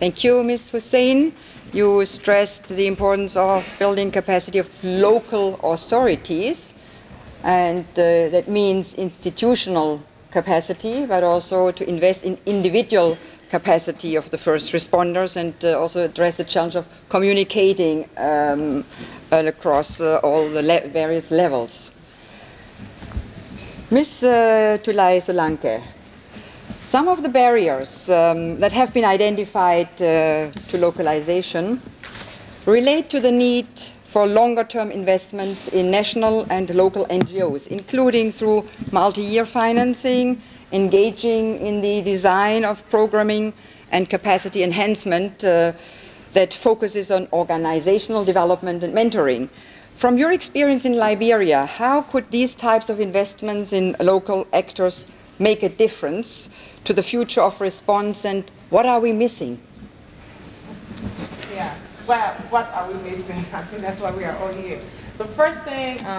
Thank you, Ms. Hussein. You stressed the importance of building capacity of local authorities, and that means institutional capacity, but also to invest in individual capacity of the first responders, and also address the challenge of communicating across all the various levels. Ms. Tulay Solanke, some of the barriers that have been identified to localization relate to the need for longer-term investment in national and local NGOs, including through multi-year financing, engaging in the design of programming and capacity enhancement that focuses on organizational development and mentoring. From your experience in Liberia, how could these types of investments in local actors make a difference to the future of response, and what are we missing? Yeah, well, what are we missing? I think that's why we are all here. The first thing